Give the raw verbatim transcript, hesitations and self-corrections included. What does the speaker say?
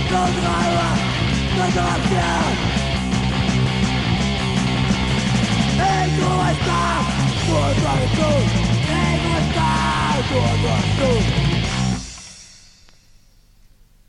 no drama, no interrupción. Ego está, tu actitud, ego está, tu actitud.